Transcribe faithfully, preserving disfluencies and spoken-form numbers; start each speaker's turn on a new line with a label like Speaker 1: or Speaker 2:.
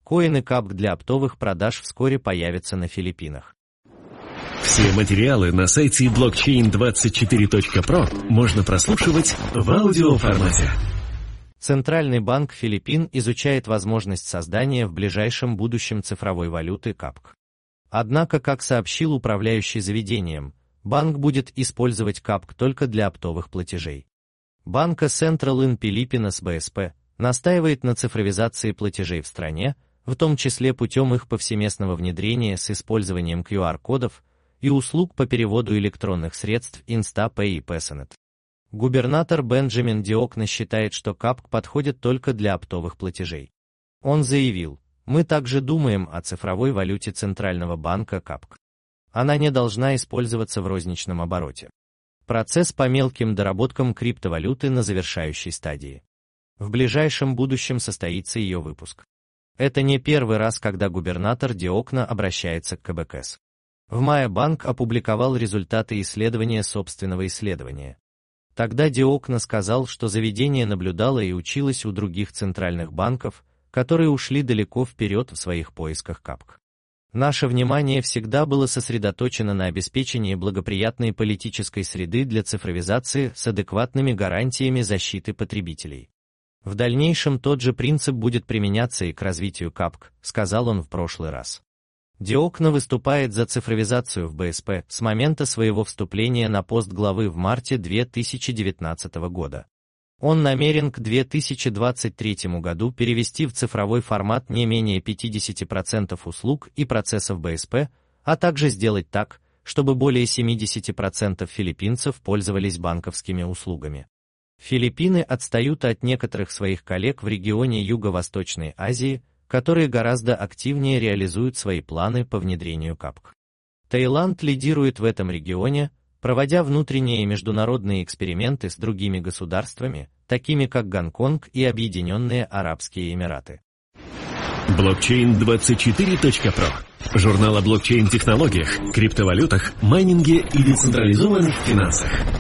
Speaker 1: Коины капк для оптовых продаж вскоре появятся на Филиппинах.
Speaker 2: Все материалы на сайте блокчейн двадцать четыре точка про можно прослушивать в аудиоформате.
Speaker 1: Центральный банк Филиппин изучает возможность создания в ближайшем будущем цифровой валюты капк. Однако, как сообщил управляющий заведением, банк будет использовать капк только для оптовых платежей. Банка Central in Filipinas бэ эс пэ настаивает на цифровизации платежей в стране, в том числе путем их повсеместного внедрения с использованием ку ар-кодов и услуг по переводу электронных средств InstaPay и Pesonet. Губернатор Бенджамин Диокна считает, что капк подходит только для оптовых платежей. Он заявил: «Мы также думаем о цифровой валюте Центрального банка капк. Она не должна использоваться в розничном обороте. Процесс по мелким доработкам криптовалюты на завершающей стадии. В ближайшем будущем состоится ее выпуск». Это не первый раз, когда губернатор Диокна обращается к ка бэ кэс. В мае банк опубликовал результаты исследования собственного исследования. Тогда Диокна сказал, что заведение наблюдало и училось у других центральных банков, которые ушли далеко вперед в своих поисках капк. Наше внимание всегда было сосредоточено на обеспечении благоприятной политической среды для цифровизации с адекватными гарантиями защиты потребителей. В дальнейшем тот же принцип будет применяться и к развитию капк, сказал он в прошлый раз. Диокна выступает за цифровизацию в бэ эс пэ с момента своего вступления на пост главы в марте две тысячи девятнадцатого года. Он намерен к две тысячи двадцать третьему году перевести в цифровой формат не менее пятьдесят процентов услуг и процессов бэ эс пэ, а также сделать так, чтобы более семьдесят процентов филиппинцев пользовались банковскими услугами. Филиппины отстают от некоторых своих коллег в регионе Юго-Восточной Азии, которые гораздо активнее реализуют свои планы по внедрению капк. Таиланд лидирует в этом регионе, проводя внутренние и международные эксперименты с другими государствами, такими как Гонконг и Объединенные Арабские Эмираты.
Speaker 2: блокчейн двадцать четыре точка про. Журнал о блокчейн-технологиях, криптовалютах, майнинге и децентрализованных финансах.